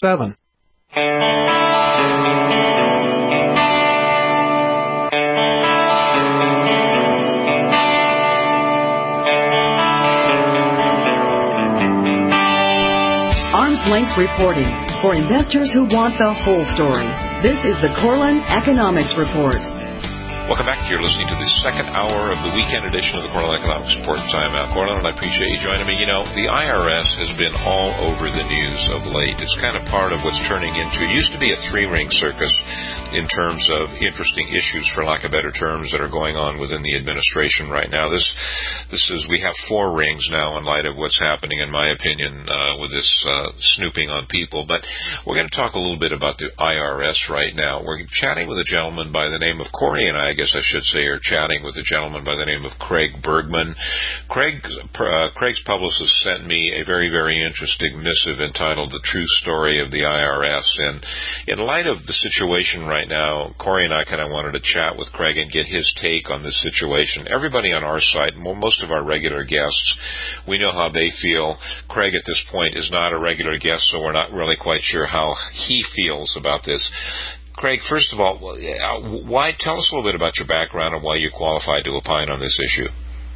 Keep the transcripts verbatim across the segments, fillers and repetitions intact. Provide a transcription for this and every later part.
seven. Arm's length reporting for investors who want the whole story. This is the Corlin Economics Report. Welcome back. You're listening to the second hour of the weekend edition of the Corlin Economics Report. I'm Al Corlin, and I appreciate you joining me. You know, the I R S has been all over the news of late. It's kind of part of what's turning into, it used to be a three-ring circus in terms of interesting issues, for lack of better terms, that are going on within the administration right now. This this is, we have four rings now in light of what's happening, in my opinion, uh, with this uh, snooping on people. But we're going to talk a little bit about the I R S right now. We're chatting with a gentleman by the name of Corey, and I I guess I should say, are chatting with a gentleman by the name of Craig Bergman. Craig, uh, Craig's publicist sent me a very, very interesting missive entitled The True Story of the I R S. And in light of the situation right now, Corey and I kind of wanted to chat with Craig and get his take on this situation. Everybody on our site, most of our regular guests, we know how they feel. Craig at this point is not a regular guest, so we're not really quite sure how he feels about this. Craig, first of all, why tell us a little bit about your background and why you qualified to opine on this issue.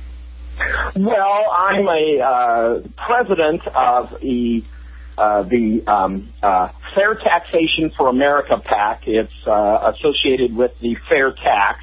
Well, I'm a uh, president of the uh, the um, uh, Fair Taxation for America PAC. It's uh, associated with the Fair Tax.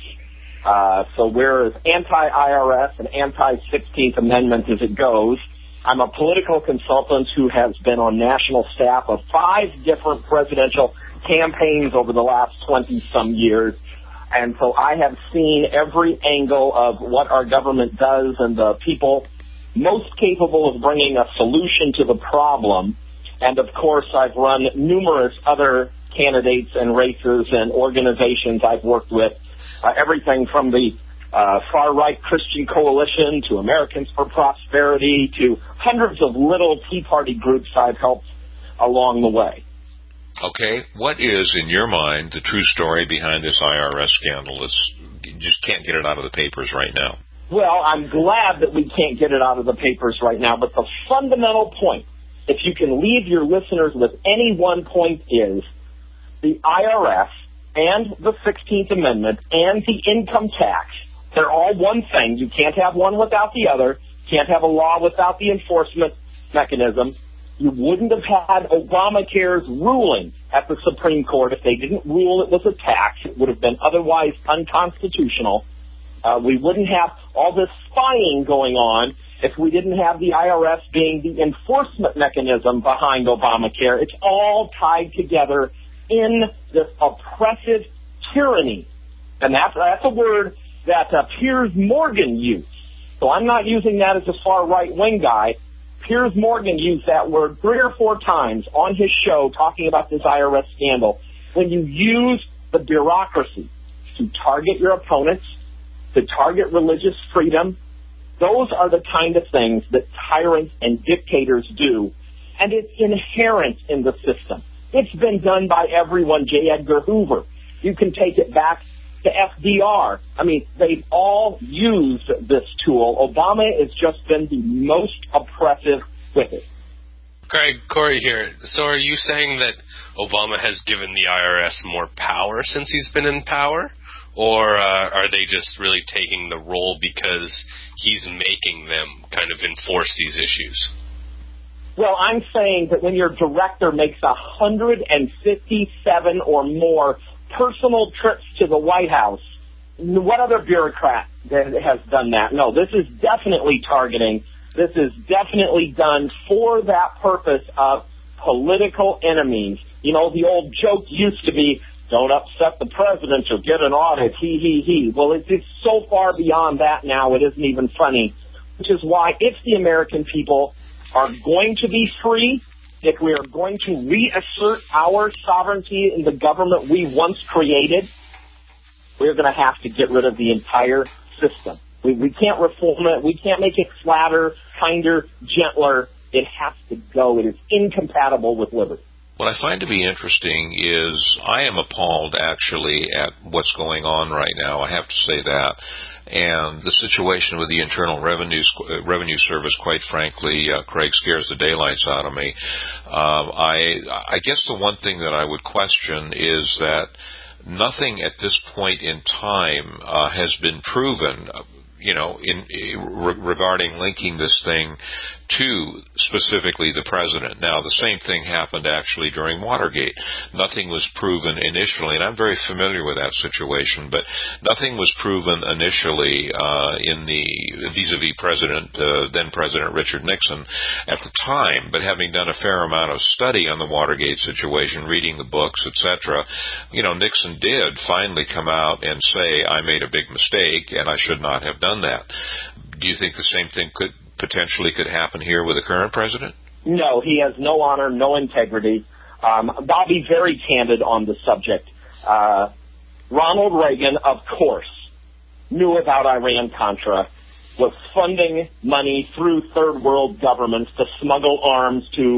Uh, so we're as anti-I R S and anti-sixteenth Amendment as it goes. I'm a political consultant who has been on national staff of five different presidential campaigns over the last twenty-some years. And so I have seen every angle of what our government does and the people most capable of bringing a solution to the problem. And, of course, I've run numerous other candidates and races and organizations I've worked with, uh, everything from the uh, far-right Christian Coalition to Americans for Prosperity to hundreds of little Tea Party groups I've helped along the way. Okay, what is, in your mind, the true story behind this I R S scandal? It's, you just can't get it out of the papers right now. Well, I'm glad that we can't get it out of the papers right now, but the fundamental point, if you can leave your listeners with any one point, is the I R S and the sixteenth Amendment and the income tax, they're all one thing. You can't have one without the other. Can't have a law without the enforcement mechanism. You wouldn't have had Obamacare's ruling at the Supreme Court if they didn't rule it was a tax. It would have been otherwise unconstitutional. Uh, we wouldn't have all this spying going on if we didn't have the I R S being the enforcement mechanism behind Obamacare. It's all tied together in this oppressive tyranny. And that's, that's a word that uh, Piers Morgan used. So I'm not using that as a far right-wing guy. Piers Morgan used that word three or four times on his show talking about this I R S scandal. When you use the bureaucracy to target your opponents, to target religious freedom, those are the kind of things that tyrants and dictators do, and it's inherent in the system. It's been done by everyone, J. Edgar Hoover. You can take it back to F D R. I mean, they've all used this tool. Obama has just been the most oppressive with it. Craig, Corey here. So are you saying that Obama has given the I R S more power since he's been in power? Or uh, are they just really taking the role because he's making them kind of enforce these issues? Well, I'm saying that when your director makes one hundred fifty-seven or more personal trips to the White House, what other bureaucrat has done that? No, this is definitely targeting. This is definitely done for that purpose of political enemies. You know, the old joke used to be, don't upset the president, you'll get an audit, he, he, he. Well, it's, it's so far beyond that now, it isn't even funny. Which is why if the American people are going to be free, if we are going to reassert our sovereignty in the government we once created, we're going to have to get rid of the entire system. We, we can't reform it. We can't make it flatter, kinder, gentler. It has to go. It is incompatible with liberty. What I find to be interesting is I am appalled, actually, at what's going on right now. I have to say that. And the situation with the Internal Revenue Revenue Service, quite frankly, uh, Craig, scares the daylights out of me. Um, I, I guess the one thing that I would question is that nothing at this point in time uh, has been proven, you know, in, in re- regarding linking this thing to specifically the president. Now, the same thing happened actually during Watergate. Nothing was proven initially, and I'm very familiar with that situation, but nothing was proven initially uh, in the vis-a-vis President, uh, then President Richard Nixon at the time. But having done a fair amount of study on the Watergate situation, reading the books, et cetera, you know, Nixon did finally come out and say, I made a big mistake and I should not have done that. Do you think the same thing could potentially could happen here with the current president? No, he has no honor, no integrity. Um, I'll be very candid on the subject. Uh, Ronald Reagan, of course, knew about Iran-Contra, was funding money through third world governments to smuggle arms to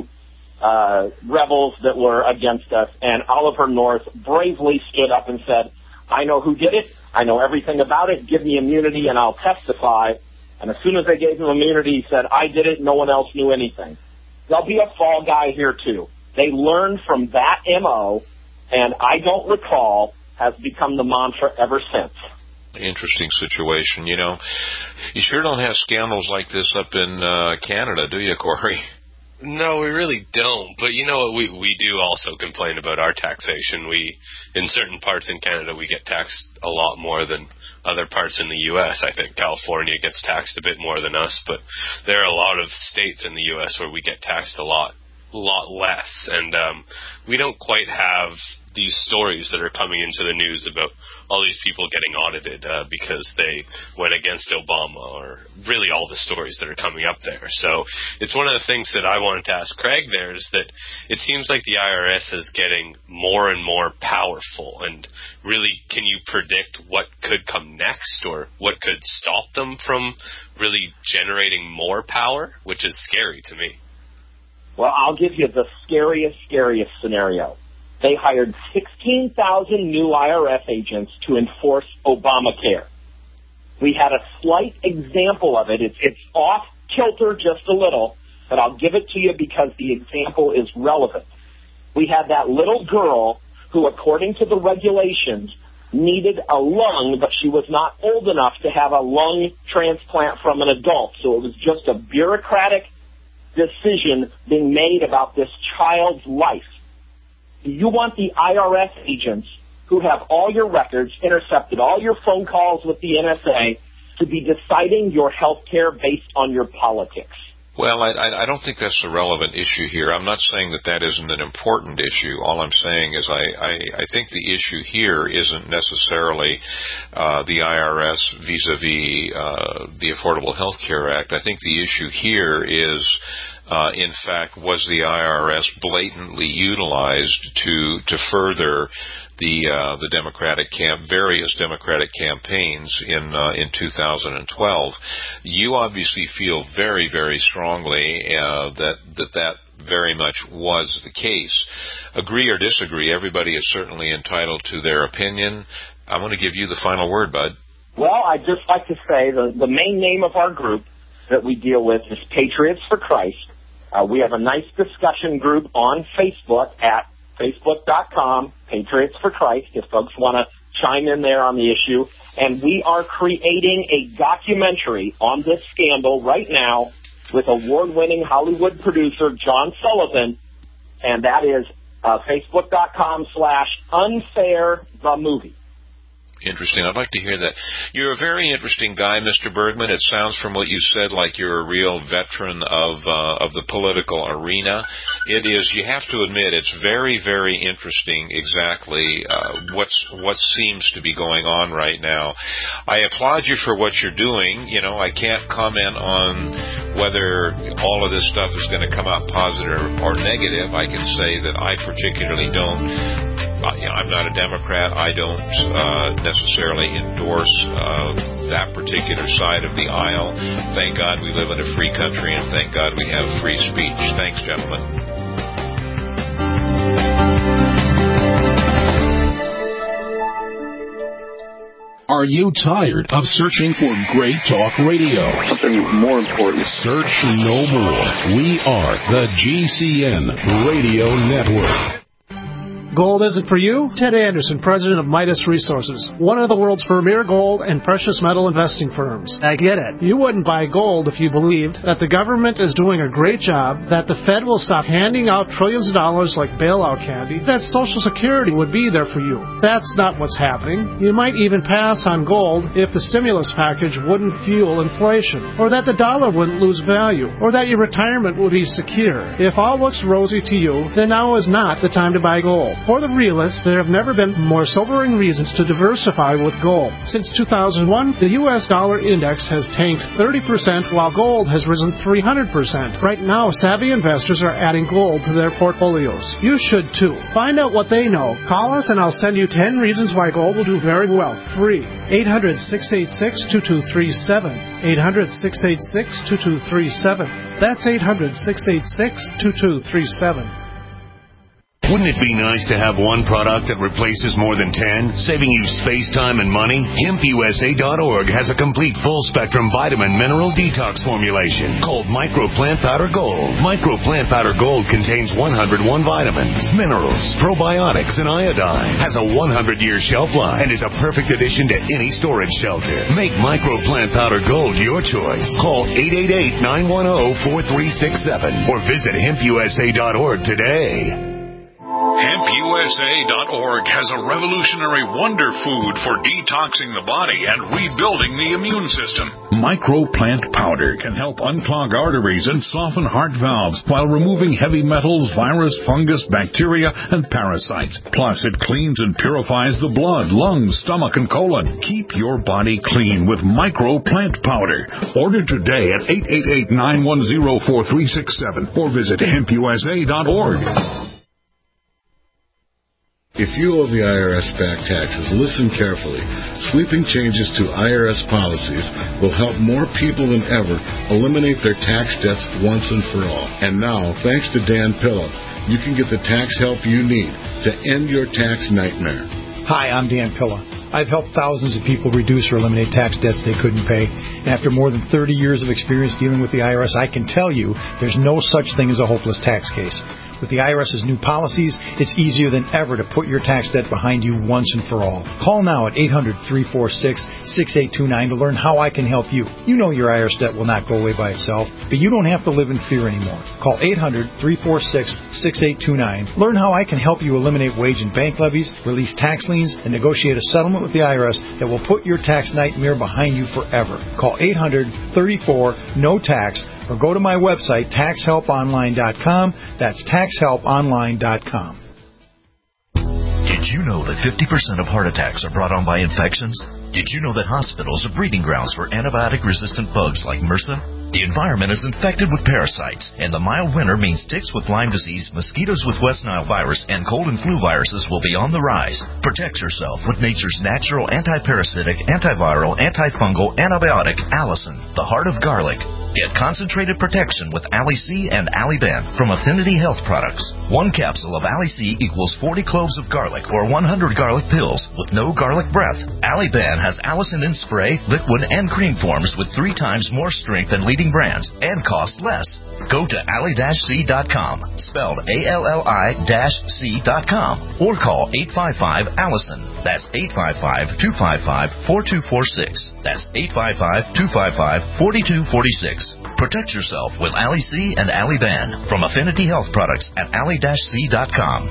uh, rebels that were against us, and Oliver North bravely stood up and said, I know who did it, I know everything about it, give me immunity and I'll testify. And as soon as they gave him immunity, he said, I did it, no one else knew anything. There'll be a fall guy here, too. They learned from that M O, and I don't recall has become the mantra ever since. Interesting situation. You know, you sure don't have scandals like this up in uh, Canada, do you, Corey? No, we really don't. But you know what? We we do also complain about our taxation. We, in certain parts in Canada, we get taxed a lot more than other parts in the U S. I think California gets taxed a bit more than us, but there are a lot of states in the U S where we get taxed a lot, lot less. And um, we don't quite have these stories that are coming into the news about all these people getting audited uh, because they went against Obama, or really all the stories that are coming up there. So it's one of the things that I wanted to ask Craig there is that it seems like the I R S is getting more and more powerful, and really, can you predict what could come next or what could stop them from really generating more power, which is scary to me? Well, I'll give you the scariest, scariest scenario. They hired sixteen thousand new I R S agents to enforce Obamacare. We had a slight example of it. It's, it's off kilter just a little, but I'll give it to you because the example is relevant. We had that little girl who, according to the regulations, needed a lung, but she was not old enough to have a lung transplant from an adult. So it was just a bureaucratic decision being made about this child's life. You want the I R S agents who have all your records, intercepted all your phone calls with the N S A, to be deciding your health care based on your politics. Well, I, I don't think that's a relevant issue here. I'm not saying that that isn't an important issue. All I'm saying is I, I, I think the issue here isn't necessarily uh, the I R S vis-a-vis uh, the Affordable Health Care Act. I think the issue here is Uh, in fact, was the I R S blatantly utilized to to further the uh, the Democratic camp, various Democratic campaigns in uh, in two thousand twelve? You obviously feel very, very strongly uh, that that that very much was the case. Agree or disagree? Everybody is certainly entitled to their opinion. I'm going to give you the final word, Bud. Well, I'd just like to say the the main name of our group that we deal with is Patriots for Christ. Uh, we have a nice discussion group on Facebook at facebook dot com, Patriots for Christ, if folks want to chime in there on the issue. And we are creating a documentary on this scandal right now with award-winning Hollywood producer John Sullivan, and that is uh, facebook dot com slash unfair the movie. Interesting. I'd like to hear that. You're a very interesting guy, Mister Bergman. It sounds from what you said like you're a real veteran of uh, of the political arena. It is, you have to admit, it's very, very interesting exactly uh, what's what seems to be going on right now. I applaud you for what you're doing. You know, I can't comment on whether all of this stuff is going to come out positive or negative. I can say that I particularly don't Uh, you know, I'm not a Democrat. I don't uh, necessarily endorse uh, that particular side of the aisle. Thank God we live in a free country, and thank God we have free speech. Thanks, gentlemen. Are you tired of searching for great talk radio? Something more important. Search no more. We are the G C N Radio Network. Gold isn't for you? Ted Anderson, president of Midas Resources, one of the world's premier gold and precious metal investing firms. I get it. You wouldn't buy gold if you believed that the government is doing a great job, that the Fed will stop handing out trillions of dollars like bailout candy, that Social Security would be there for you. That's not what's happening. You might even pass on gold if the stimulus package wouldn't fuel inflation, or that the dollar wouldn't lose value, or that your retirement would be secure. If all looks rosy to you, then now is not the time to buy gold. For the realists, there have never been more sobering reasons to diversify with gold. Since two thousand one, the U S dollar index has tanked thirty percent while gold has risen three hundred percent. Right now, savvy investors are adding gold to their portfolios. You should too. Find out what they know. Call us and I'll send you ten reasons why gold will do very well. Free. eight hundred, six eight six, two two three seven. eight hundred, six eight six, two two three seven. That's eight hundred, six eight six, two two three seven. Wouldn't it be nice to have one product that replaces more than ten, saving you space, time, and money? Hemp U S A dot org has a complete full-spectrum vitamin mineral detox formulation called Micro Plant Powder Gold. Micro Plant Powder Gold contains one hundred one vitamins, minerals, probiotics, and iodine. Has a one hundred year shelf life and is a perfect addition to any storage shelter. Make Micro Plant Powder Gold your choice. Call eight eight eight, nine one zero, four three six seven or visit hemp U S A dot org today. Hemp U S A dot org has a revolutionary wonder food for detoxing the body and rebuilding the immune system. Micro Plant Powder can help unclog arteries and soften heart valves while removing heavy metals, virus, fungus, bacteria, and parasites. Plus, it cleans and purifies the blood, lungs, stomach, and colon. Keep your body clean with Micro Plant Powder. Order today at eight eight eight, nine one zero, four three six seven or visit hemp U S A dot org. If you owe the I R S back taxes, listen carefully. Sweeping changes to I R S policies will help more people than ever eliminate their tax debts once and for all. And now, thanks to Dan Pilla, you can get the tax help you need to end your tax nightmare. Hi, I'm Dan Pilla. I've helped thousands of people reduce or eliminate tax debts they couldn't pay. And after more than thirty years of experience dealing with the I R S, I can tell you there's no such thing as a hopeless tax case. With the I R S's new policies, it's easier than ever to put your tax debt behind you once and for all. Call now at eight hundred, three four six, six eight two nine to learn how I can help you. You know your I R S debt will not go away by itself, but you don't have to live in fear anymore. Call eight hundred, three four six, six eight two nine. Learn how I can help you eliminate wage and bank levies, release tax liens, and negotiate a settlement with the I R S that will put your tax nightmare behind you forever. Call eight hundred, thirty-four, no tax or go to my website, tax help online dot com. That's tax help online dot com. Did you know that fifty percent of heart attacks are brought on by infections? Did you know that hospitals are breeding grounds for antibiotic-resistant bugs like MRSA? The environment is infected with parasites, and the mild winter means ticks with Lyme disease, mosquitoes with West Nile virus, and cold and flu viruses will be on the rise. Protect yourself with nature's natural anti-parasitic, antiviral, antifungal antibiotic, Allison, the heart of garlic. Get concentrated protection with Ali-C and Ali-Ben from Affinity Health Products. One capsule of Ali-C equals forty cloves of garlic or one hundred garlic pills with no garlic breath. Ali-Ben has Allison in spray, liquid, and cream forms with three times more strength than leading brands and cost less. Go to Ali C dot com, spelled A L L I C dot com, or call eight five five, Allison. That's eight five five, two five five, four two four six. That's eight five five, two five five, four two four six. Protect yourself with Ali-C and Ali-Ben from Affinity Health Products at Ali C dot com.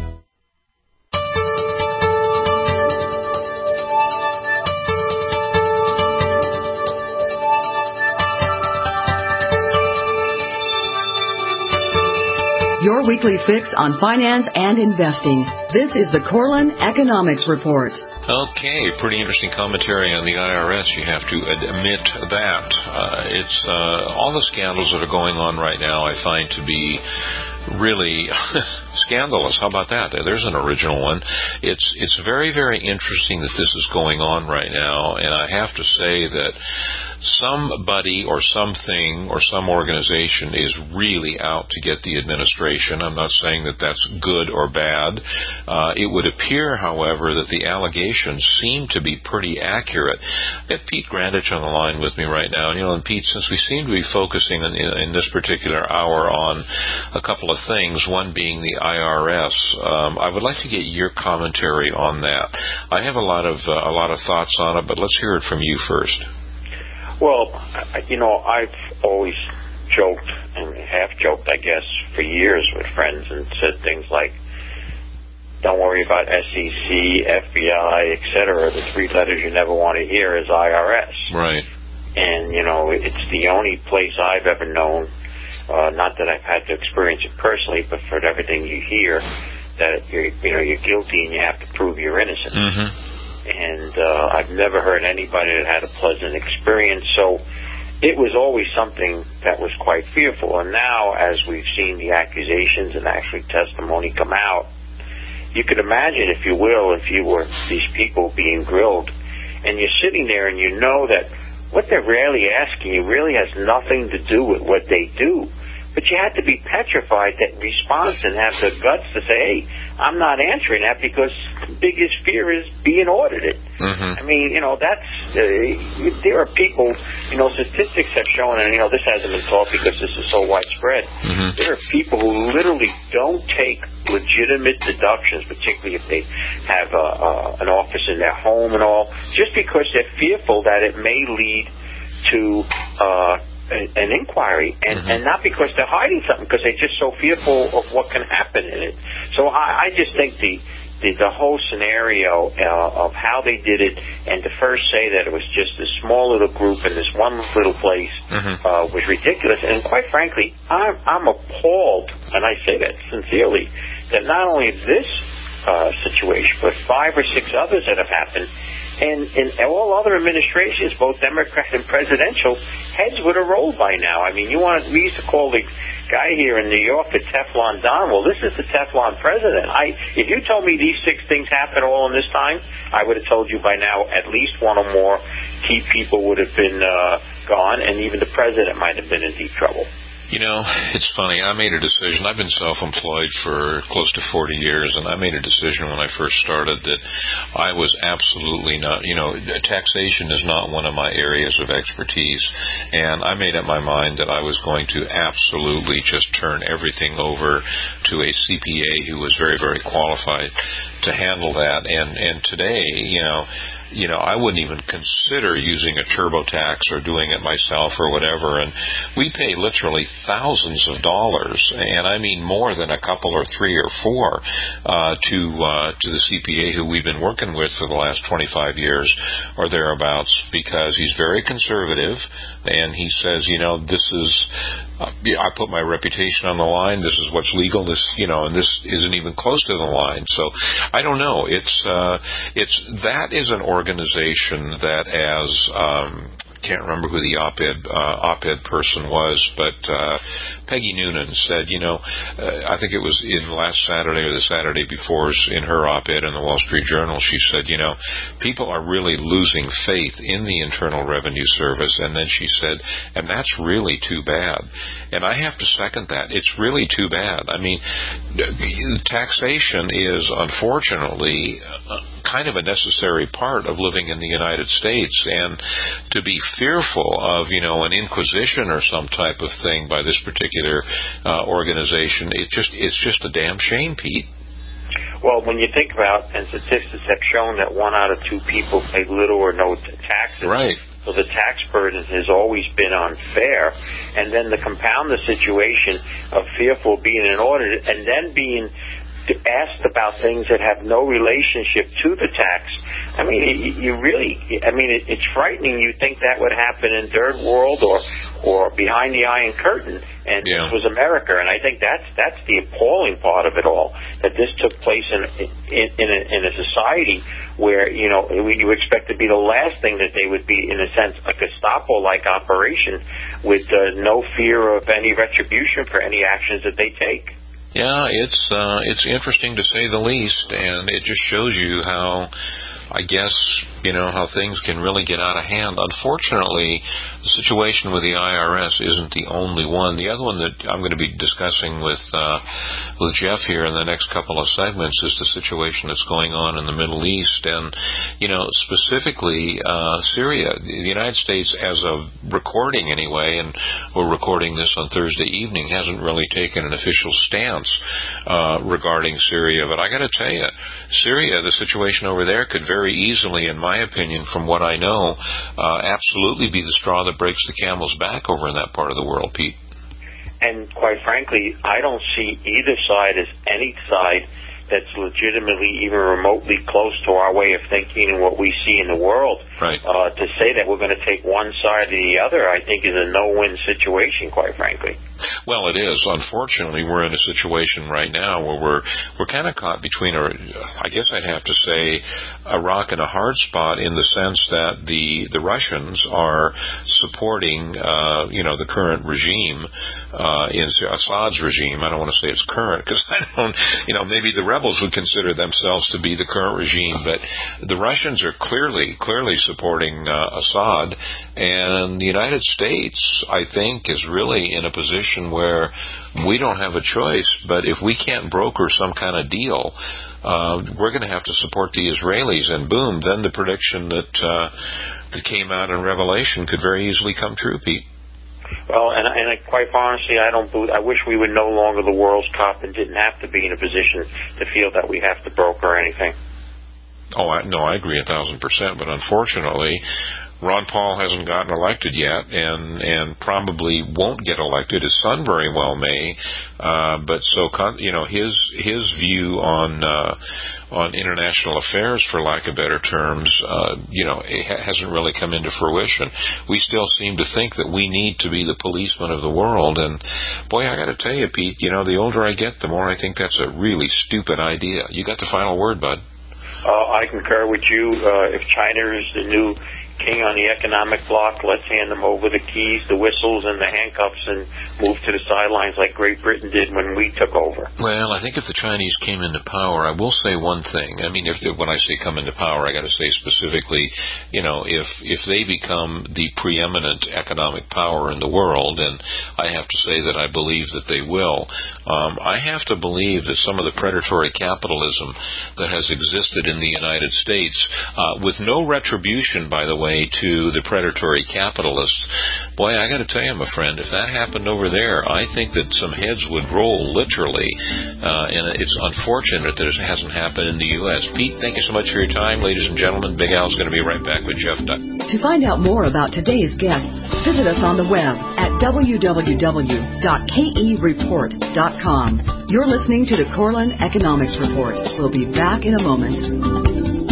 Your weekly fix on finance and investing. This is the Corlin Economics Report. Okay, pretty interesting commentary on the I R S. You have to admit that. Uh, it's uh, all the scandals that are going on right now I find to be really scandalous. How about that? There's an original one. It's it's very, very interesting that this is going on right now, and I have to say that somebody or something or some organization is really out to get the administration. I'm not saying that that's good or bad. Uh, it would appear, however, that the allegations seem to be pretty accurate. I've got Pete Grandich on the line with me right now. And, you know, and Pete, since we seem to be focusing in, in this particular hour on a couple of things, one being the I R S, um, I would like to get your commentary on that. I have a lot of uh, a lot of thoughts on it, but let's hear it from you first. Well, you know, I've always joked and half-joked, I guess, for years with friends and said things like, don't worry about S E C, F B I, et cetera. The three letters you never want to hear is I R S. Right. And, you know, it's the only place I've ever known, uh, not that I've had to experience it personally, but for everything you hear, that you're, you know, you're guilty and you have to prove you're innocent. Mm-hmm. And uh, I've never heard anybody that had a pleasant experience. So it was always something that was quite fearful. And now, as we've seen the accusations and actually testimony come out, you could imagine, if you will, if you were these people being grilled, and you're sitting there and you know that what they're really asking you really has nothing to do with what they do. But you had to be petrified that response and have the guts to say, hey, I'm not answering that because the biggest fear is being audited. Mm-hmm. I mean, you know, that's, uh, there are people, you know, statistics have shown, and, you know, this hasn't been taught because this is so widespread. Mm-hmm. There are people who literally don't take legitimate deductions, particularly if they have a, uh, an office in their home and all, just because they're fearful that it may lead to, uh, an inquiry, and, mm-hmm. and not because they're hiding something, because they're just so fearful of what can happen in it. So I, I just think the, the, the whole scenario uh, of how they did it, and to first say that it was just a small little group in this one little place, mm-hmm. uh, was ridiculous. And quite frankly, I'm, I'm appalled, and I say that sincerely, that not only this uh, situation, but five or six others that have happened, and in all other administrations, both Democrat and presidential, heads would have rolled by now. I mean, you want we used to call the guy here in New York the Teflon Don. Well, this is the Teflon president. I, if you told me these six things happened all in this time, I would have told you by now at least one or more key people would have been uh, gone, and even the president might have been in deep trouble. You know, it's funny. I made a decision. I've been self-employed for close to forty years, and I made a decision when I first started that I was absolutely not, you know, taxation is not one of my areas of expertise, and I made up my mind that I was going to absolutely just turn everything over to a C P A who was very, very qualified to handle that. And, and today, you know, you know, I wouldn't even consider using a TurboTax or doing it myself or whatever. And we pay literally thousands of dollars, and I mean more than a couple or three or four, uh, to uh, to the C P A who we've been working with for the last twenty-five years or thereabouts, because he's very conservative, and he says, you know, this is, uh, I put my reputation on the line. This is what's legal. This, you know, and this isn't even close to the line. So I don't know. It's uh, it's that is an organization that, as um, can't remember who the op-ed uh, op-ed person was, but uh, Peggy Noonan said, you know, uh, I think it was in last Saturday or the Saturday before, in her op-ed in the Wall Street Journal, she said, you know, people are really losing faith in the Internal Revenue Service, and then she said, and that's really too bad. And I have to second that. It's really too bad. I mean, taxation is, unfortunately, uh, kind of a necessary part of living in the United States, and to be fearful of, you know, an inquisition or some type of thing by this particular uh, organization, it just it's just a damn shame, Pete. Well, when you think about, and statistics have shown that one out of two people pay little or no taxes. Right. So the tax burden has always been unfair. And then to compound the situation of fearful being an audit and then being asked about things that have no relationship to the tax. I mean, you really, I mean, it's frightening. You think that would happen in third world or, or behind the Iron Curtain, and yeah. This was America. And I think that's that's the appalling part of it all, that this took place in in, in, a, in a society where, you know, you expect to be the last thing that they would be, in a sense, a Gestapo-like operation with uh, no fear of any retribution for any actions that they take. Yeah, it's uh, it's interesting to say the least, and it just shows you how, I guess, you know, how things can really get out of hand. Unfortunately, the situation with the I R S isn't the only one. The other one that I'm going to be discussing with uh, with Jeff here in the next couple of segments is the situation that's going on in the Middle East, and, you know, specifically uh, Syria. The United States, as of recording anyway, and we're recording this on Thursday evening, hasn't really taken an official stance uh, regarding Syria. But I got to tell you, Syria, the situation over there could very easily, in my opinion, from what I know, uh, absolutely be the straw that breaks the camel's back over in that part of the world, Pete. And quite frankly, I don't see either side as any side that's legitimately even remotely close to our way of thinking and what we see in the world. Right. Uh, to say that we're going to take one side or the other, I think, is a no-win situation, quite frankly. Well, it is. Unfortunately, we're in a situation right now where we're we're kind of caught between, a, I guess I'd have to say, a rock and a hard spot, in the sense that the the Russians are supporting, uh, you know, the current regime, uh, in Assad's regime. I don't want to say it's current, because I don't, you know, maybe the rebels would consider themselves to be the current regime, but the Russians are clearly clearly supporting uh, Assad, and the United States, I think, is really in a position where we don't have a choice, but if we can't broker some kind of deal, uh, we're going to have to support the Israelis, and boom, then the prediction that uh, that came out in Revelation could very easily come true, Pete. Well, and, and I, quite honestly, I don't. I wish we were no longer the world's cop and didn't have to be in a position to feel that we have to broker anything. Oh, I, no, I agree a thousand percent. But unfortunately, Ron Paul hasn't gotten elected yet, and and probably won't get elected. His son very well may, uh, but so you know his his view on uh, on international affairs, for lack of better terms, uh, you know, it ha- hasn't really come into fruition. We still seem to think that we need to be the policeman of the world, and boy, I got to tell you, Pete, you know, the older I get, the more I think that's a really stupid idea. You got the final word, bud. Uh, I concur with you. Uh, if China is the new king on the economic block, let's hand them over the keys, the whistles, and the handcuffs and move to the sidelines like Great Britain did when we took over. Well, I think if the Chinese came into power, I will say one thing. I mean, if when I say come into power, I got to say specifically, you know, if if they become the preeminent economic power in the world, and I have to say that I believe that they will, um, I have to believe that some of the predatory capitalism that has existed in the United States, uh, with no retribution, by the way, to the predatory capitalists, boy, I got to tell you, my friend, if that happened over there, I think that some heads would roll, literally, uh, and it's unfortunate that it hasn't happened in the U S Pete, thank you so much for your time, ladies and gentlemen. Big Al's going to be right back with Jeff Duck. To find out more about today's guests, visit us on the web at w w w dot k e report dot com. You're listening to the Corlin Economics Report. We'll be back in a moment.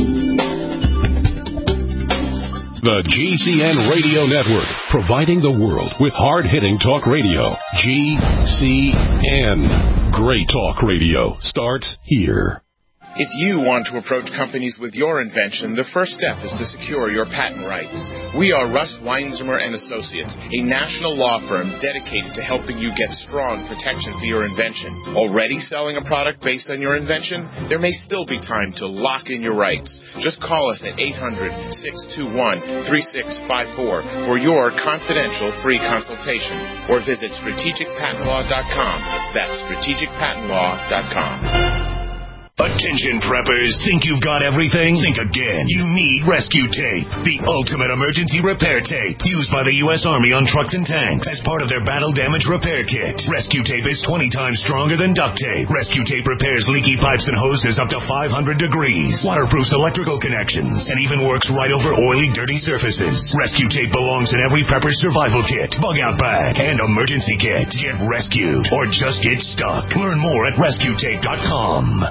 The G C N Radio Network, providing the world with hard-hitting talk radio. G C N. Great talk radio starts here. If you want to approach companies with your invention, the first step is to secure your patent rights. We are Russ Weinzimmer and Associates, a national law firm dedicated to helping you get strong protection for your invention. Already selling a product based on your invention? There may still be time to lock in your rights. Just call us at eight hundred, six two one, three six five four for your confidential free consultation, or visit strategic patent law dot com. That's strategic patent law dot com. Attention preppers, think you've got everything? Think again. You need Rescue Tape, the ultimate emergency repair tape used by the U S Army on trucks and tanks as part of their battle damage repair kit. Rescue Tape is twenty times stronger than duct tape. Rescue Tape repairs leaky pipes and hoses up to five hundred degrees, waterproofs electrical connections, and even works right over oily, dirty surfaces. Rescue Tape belongs in every prepper's survival kit, bug out bag, and emergency kit. Get rescued or just get stuck. Learn more at rescue tape dot com.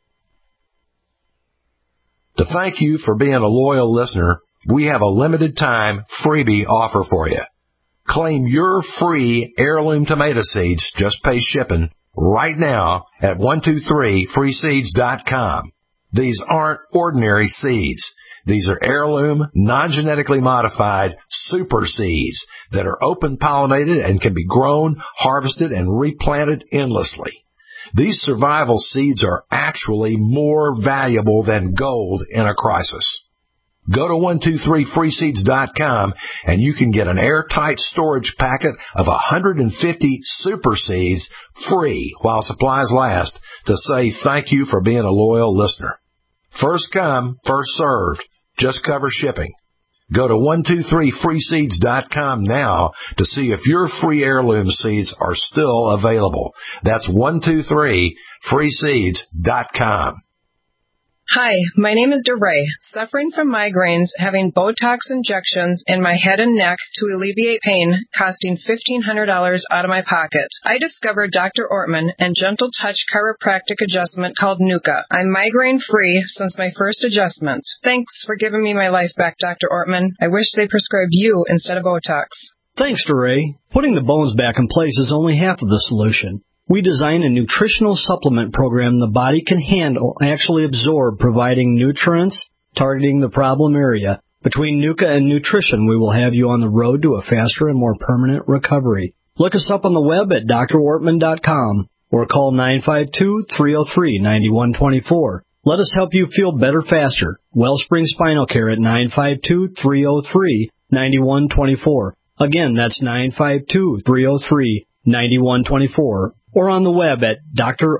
To thank you for being a loyal listener, we have a limited time freebie offer for you. Claim your free heirloom tomato seeds, just pay shipping, right now at one two three free seeds dot com. These aren't ordinary seeds. These are heirloom, non-genetically modified super seeds that are open-pollinated and can be grown, harvested, and replanted endlessly. These survival seeds are actually more valuable than gold in a crisis. Go to one two three free seeds dot com and you can get an airtight storage packet of one hundred fifty super seeds free while supplies last to say thank you for being a loyal listener. First come, first served. Just cover shipping. Go to one two three free seeds dot com now to see if your free heirloom seeds are still available. That's one two three free seeds dot com. Hi, my name is DeRay, suffering from migraines, having Botox injections in my head and neck to alleviate pain, costing fifteen hundred dollars out of my pocket. I discovered Doctor Ortman and Gentle Touch chiropractic adjustment called Nuka. I'm migraine-free since my first adjustment. Thanks for giving me my life back, Doctor Ortman. I wish they prescribed you instead of Botox. Thanks, DeRay. Putting the bones back in place is only half of the solution. We design a nutritional supplement program the body can handle, actually absorb, providing nutrients, targeting the problem area. Between Nuka and nutrition, we will have you on the road to a faster and more permanent recovery. Look us up on the web at d r ortman dot com or call nine five two, three oh three, nine one two four. Let us help you feel better faster. Wellspring Spinal Care at nine five two, three oh three, nine one two four. Again, that's nine five two, three oh three, nine one two four. Or on the web at d r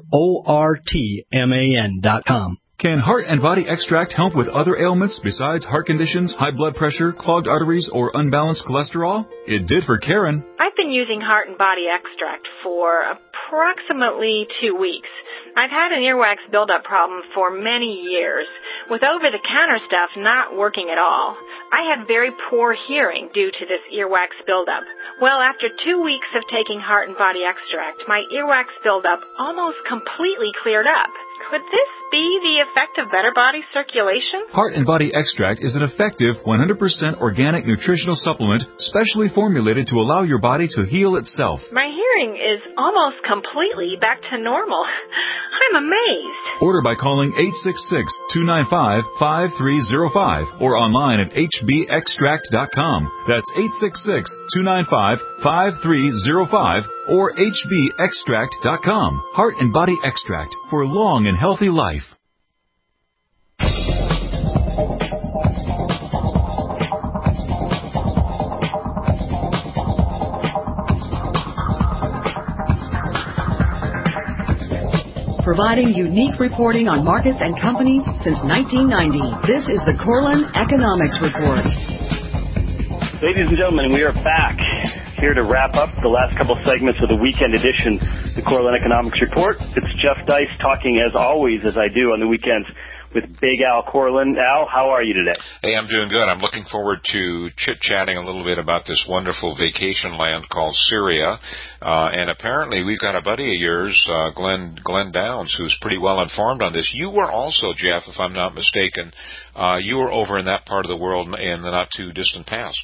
ortman dot com. Can Heart and Body Extract help with other ailments besides heart conditions, high blood pressure, clogged arteries, or unbalanced cholesterol? It did for Karen. I've been using Heart and Body Extract for approximately two weeks. I've had an earwax buildup problem for many years, with over-the-counter stuff not working at all. I had very poor hearing due to this earwax buildup. Well, after two weeks of taking Heart and Body Extract, my earwax buildup almost completely cleared up. Could this be the effect of better body circulation? Heart and Body Extract is an effective one hundred percent organic nutritional supplement specially formulated to allow your body to heal itself. My hearing is almost completely back to normal. I'm amazed. Order by calling eight six six, two nine five, five three zero five or online at h b extract dot com. That's eight six six, two nine five, five three zero five or h b extract dot com. Heart and Body Extract for a long and healthy life. Providing unique reporting on markets and companies since nineteen ninety. This is the Corlin Economics Report. Ladies and gentlemen, we are back here to wrap up the last couple segments of the weekend edition of the Corlin Economics Report. It's Jeff Dice talking, as always, as I do on the weekends, with Big Al Corlin. Al, how are you today? Hey, I'm doing good. I'm looking forward to chit-chatting a little bit about this wonderful vacation land called Syria. Uh, and apparently we've got a buddy of yours, uh, Glenn Glenn Downs, who's pretty well informed on this. You were also, Jeff, if I'm not mistaken, uh, you were over in that part of the world in the not-too-distant past.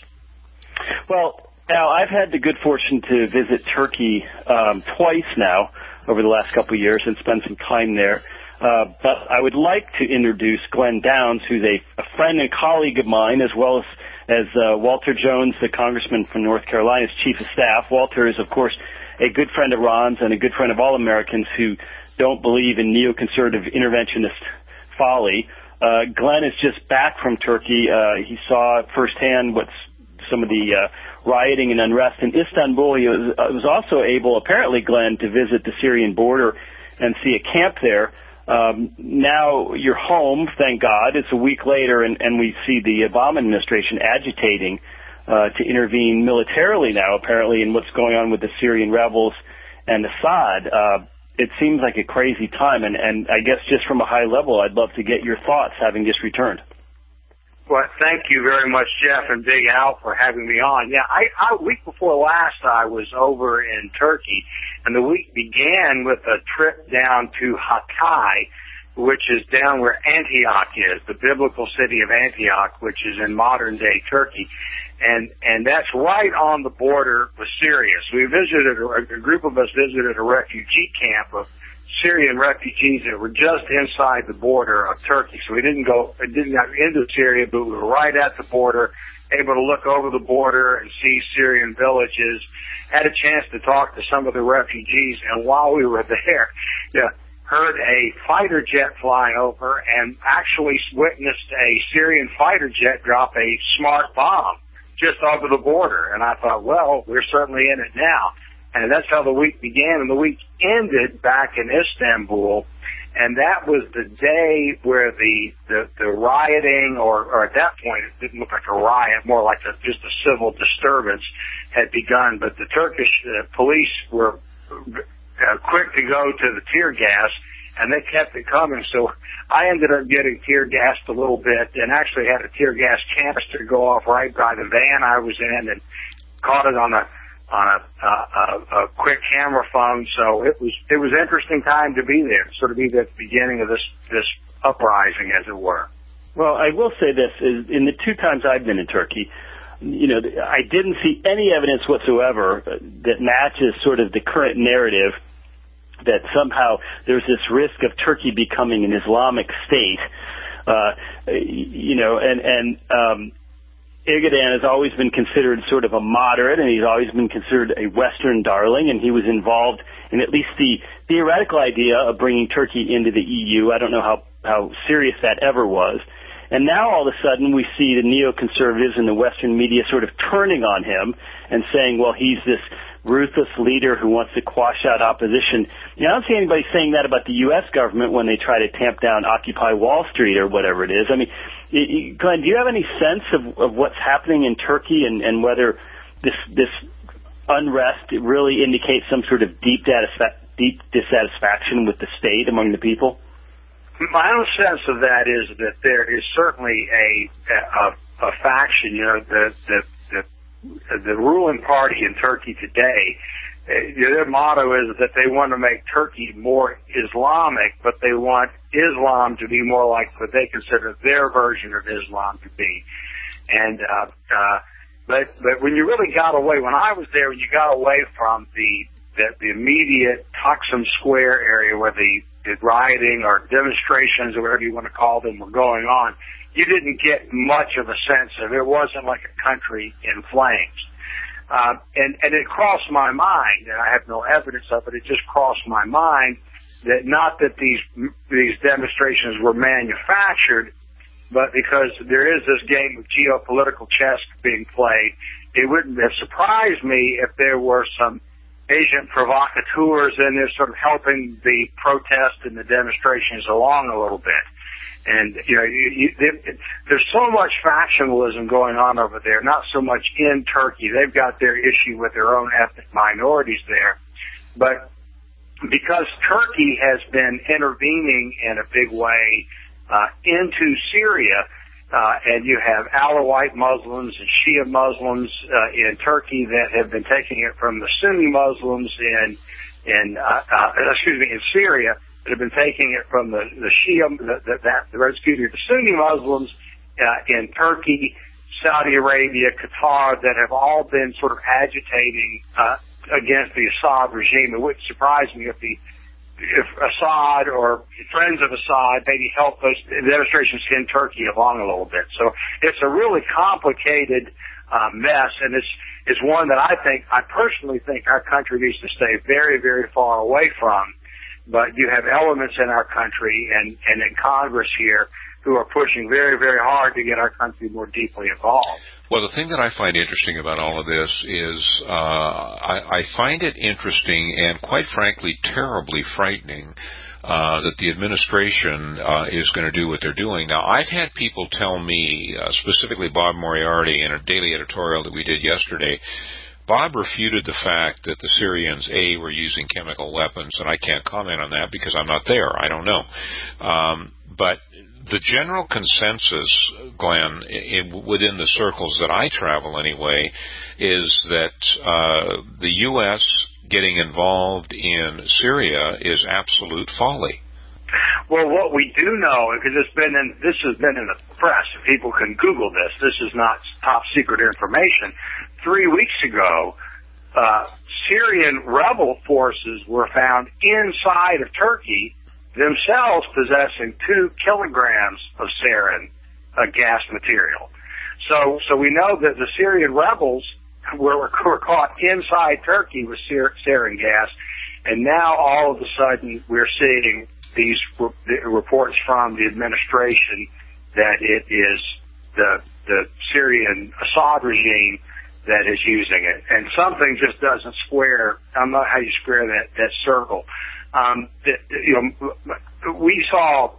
Well, Al, I've had the good fortune to visit Turkey um, twice now over the last couple of years and spend some time there. Uh, but I would like to introduce Glenn Downs, who's a, a friend and colleague of mine, as well as, as uh, Walter Jones, the congressman from North Carolina's chief of staff. Walter is, of course, a good friend of Ron's and a good friend of all Americans who don't believe in neoconservative interventionist folly. Uh, Glenn is just back from Turkey. Uh, he saw firsthand what's some of the uh, rioting and unrest in Istanbul. He was, uh, was also able, apparently, Glenn, to visit the Syrian border and see a camp there. Um, now you're home, thank God. It's a week later, and, and we see the Obama administration agitating uh, to intervene militarily now, apparently, in what's going on with the Syrian rebels and Assad. Uh, it seems like a crazy time, and, and I guess just from a high level, I'd love to get your thoughts, having just returned. Well, thank you very much, Jeff and Big Al, for having me on. Yeah, I, I week before last, I was over in Turkey, and the week began with a trip down to Hatay, which is down where Antioch is, the biblical city of Antioch, which is in modern-day Turkey. And and that's right on the border with Syria. So we visited, a group of us visited a refugee camp of Syrian refugees that were just inside the border of Turkey. So we didn't go, didn't go into Syria, but we were right at the border, able to look over the border and see Syrian villages. Had a chance to talk to some of the refugees, and while we were there, yeah, heard a fighter jet fly over and actually witnessed a Syrian fighter jet drop a smart bomb just over the border. And I thought, well, we're certainly in it now. And that's how the week began. And the week ended back in Istanbul. And that was the day where the, the, the rioting, or, or at that point, it didn't look like a riot, more like a, just a civil disturbance had begun. But the Turkish uh, police were uh, quick to go to the tear gas, and they kept it coming. So I ended up getting tear gassed a little bit, and actually had a tear gas canister go off right by the van I was in, and caught it on a on a, a, a quick camera phone. So it was it was an interesting time to be there, sort of be at the beginning of this this uprising, as it were. Well, I will say this: is in the two times I've been in Turkey, you know, I didn't see any evidence whatsoever that matches sort of the current narrative that somehow there's this risk of Turkey becoming an Islamic state. Uh, you know, and and um, Erdogan has always been considered sort of a moderate, and he's always been considered a Western darling, and he was involved in at least the theoretical idea of bringing Turkey into the E U. I don't know how, how serious that ever was. And now all of a sudden we see the neoconservatives in the Western media sort of turning on him and saying, well, he's this ruthless leader who wants to quash out opposition. You know, I don't see anybody saying that about the U S government when they try to tamp down Occupy Wall Street or whatever it is. I mean, Glenn, do you have any sense of, of what's happening in Turkey, and, and whether this this unrest really indicates some sort of deep, deep dissatisfaction with the state among the people? My own sense of that is that there is certainly a a, a faction, you know, the the the, the ruling party in Turkey today. Their motto is that they want to make Turkey more Islamic, but they want Islam to be more like what they consider their version of Islam to be. And uh, uh, but but when you really got away, when I was there, when you got away from the the, the immediate Taksim Square area where the the rioting or demonstrations or whatever you want to call them were going on, you didn't get much of a sense of it. It wasn't like a country in flames. Uh, and, and it crossed my mind, and I have no evidence of it, it just crossed my mind that not that these these demonstrations were manufactured, but because there is this game of geopolitical chess being played, it wouldn't have surprised me if there were some agent provocateurs in there sort of helping the protest and the demonstrations along a little bit. And, you know, you, you, it, there's so much factionalism going on over there, not so much in Turkey. They've got their issue with their own ethnic minorities there. But because Turkey has been intervening in a big way uh, into Syria, Uh, and you have Alawite Muslims and Shia Muslims uh, in Turkey that have been taking it from the Sunni Muslims in, in uh, uh, excuse me, in Syria that have been taking it from the, the Shia, the, the, that, excuse me, the Sunni Muslims uh, in Turkey, Saudi Arabia, Qatar, that have all been sort of agitating uh, against the Assad regime. It wouldn't surprise me if the if Assad or friends of Assad maybe help those demonstrations in Turkey along a little bit. So it's a really complicated uh, mess, and it's it's one that I think, I personally think our country needs to stay very, very far away from. But you have elements in our country and, and in Congress here who are pushing very, very hard to get our country more deeply involved. Well, the thing that I find interesting about all of this is uh, I, I find it interesting and, quite frankly, terribly frightening uh, that the administration uh, is going to do what they're doing. Now, I've had people tell me, uh, specifically Bob Moriarty, in a daily editorial that we did yesterday, Bob refuted the fact that the Syrians, A, were using chemical weapons, and I can't comment on that because I'm not there. I don't know. Um, but the general consensus, Glenn, in, within the circles that I travel anyway, is that uh, the U S getting involved in Syria is absolute folly. Well, what we do know, because it's been in, this has been in the press, people can Google this, this is not top secret information. Three weeks ago, uh, Syrian rebel forces were found inside of Turkey, themselves possessing two kilograms of sarin, uh, gas material. So, so we know that the Syrian rebels were, were caught inside Turkey with sarin gas, and now all of a sudden we're seeing these re- the reports from the administration that it is the the Syrian Assad regime that is using it, and something just doesn't square. I don't know how you square that that circle. Um, the, you know, we saw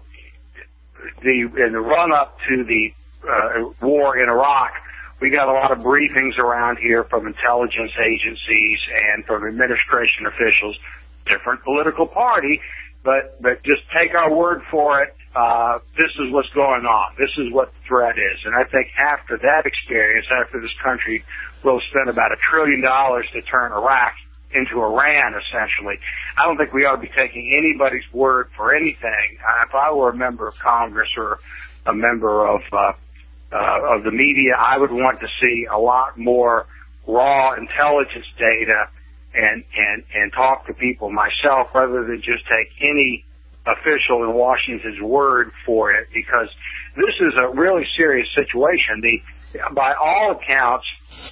the in the run up to the uh, war in Iraq. We got a lot of briefings around here from intelligence agencies and from administration officials, different political party, but but just take our word for it. Uh, this is what's going on. This is what the threat is. And I think after that experience, after this country will spend about a trillion dollars to turn Iraq into Iran, essentially, I don't think we ought to be taking anybody's word for anything. Uh, if I were a member of Congress or a member of uh, uh, of the media, I would want to see a lot more raw intelligence data and and and talk to people myself rather than just take any official in Washington's word for it, because this is a really serious situation. The by all accounts,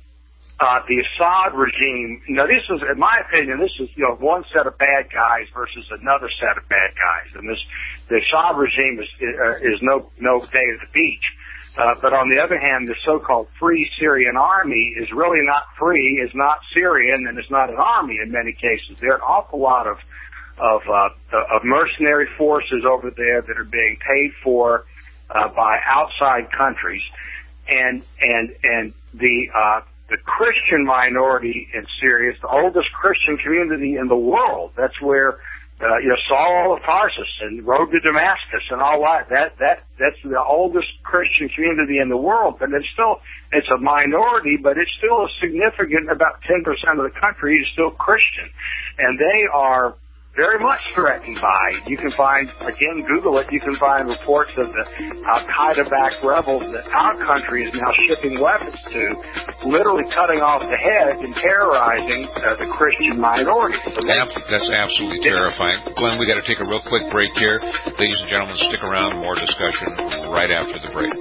uh, the Assad regime. Now, this is, in my opinion, this is you know one set of bad guys versus another set of bad guys, and this the Assad regime is uh, is no no day at the beach. Uh, but on the other hand, the so-called Free Syrian Army is really not free, is not Syrian, and it's not an army in many cases. There are an awful lot of of uh, of mercenary forces over there that are being paid for uh, by outside countries, and and and the uh, the Christian minority in Syria is the oldest Christian community in the world. That's where Uh, you know, Saul of Tarsus and Road to Damascus and all that. That that that's the oldest Christian community in the world, but it's still it's a minority, but it's still a significant. About ten percent of the country is still Christian, and they are very much threatened by. You can find again, Google it. You can find reports of the Al Qaeda-backed rebels that our country is now shipping weapons to, literally cutting off the head and terrorizing uh, the Christian minority. So that, that's absolutely terrifying. Glenn, we got to take a real quick break here. Ladies and gentlemen, stick around. More discussion right after the break.